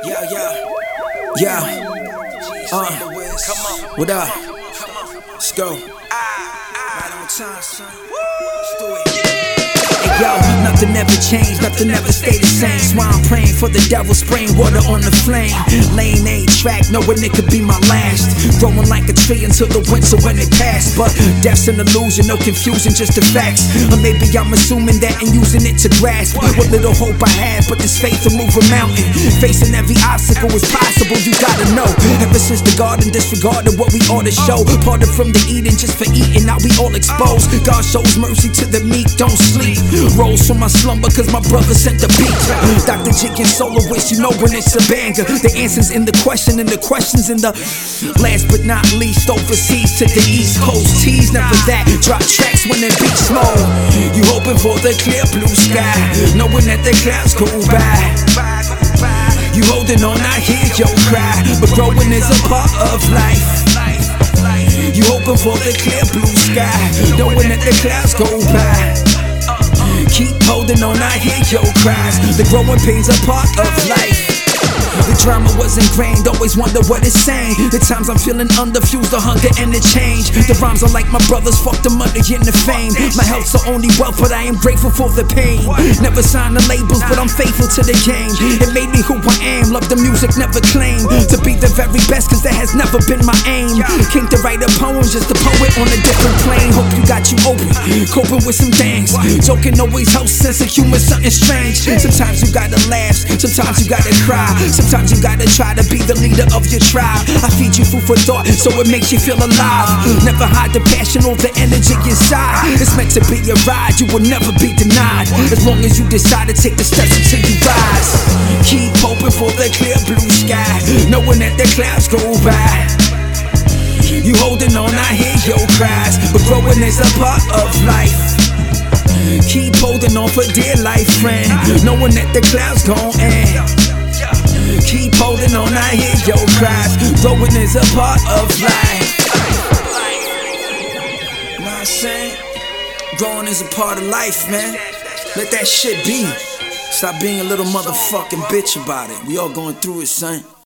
Yeah, yeah, yeah. Come on. What up? Let's go. Right on time, son. Let's do it. Hey, yo, nothing ever changed, nothing ever stayed the same. So I'm praying for the devil, spraying water on the flame. Lane A track, knowing it could be my last. Growing like a tree until the winter when it passed. But death's an illusion, no confusion, just the facts. Or maybe I'm assuming that and using it to grasp what little hope I had, but this faith will move a mountain. Facing every obstacle is possible, you gotta know. Ever since the garden disregarded what we ought to show. Parted from the eating just for eating, now we all exposed. God shows mercy to the meek, don't sleep. Rose from my slumber cause my brother sent the beat. Dr. Jig and Soloist, you know when it's a banger. The answer's in the question and the question's in the last but not least. Overseas to the East Coast, tease never that. Drop tracks when the beat's slow. You hoping for the clear blue sky, knowing that the clouds go by. You holding on, I hear your cry, but growing is a part of life. You hoping for the clear blue sky, knowing that the clouds go by. Keep holding on, I hear your cries. The growing pain's a part of life. The drama was ingrained, always wonder what it's saying. The times I'm feeling underfused, the hunger and the change. The rhymes are like my brothers, fuck the money and the fame. My health's the only wealth, but I am grateful for the pain. Never signed the labels, but I'm faithful to the game. It made me who I am, love the music, never claim to be the very best, cause that has never been my aim. King to write a poem, just a poet on a different plane. Hope you got you open, coping with some things. Joking always helps, sense of humor, something strange. Sometimes you gotta laugh, sometimes you gotta cry. Sometimes you gotta try to be the leader of your tribe. I feed you food for thought, so it makes you feel alive. Never hide the passion or the energy inside. It's meant to be a ride, you will never be denied. As long as you decide to take the steps until you rise. Keep hoping for the clear blue sky, knowing that the clouds go by. You holding on, I hear your cries, but growing is a part of life. Keep holding on for dear life, friend, knowing that the clouds gon' end. Keep holding on, I hear your cries. Growing is a part of life. You know what I'm saying? Growing is a part of life, man. Let that shit be. Stop being a little motherfucking bitch about it. We all going through it, son.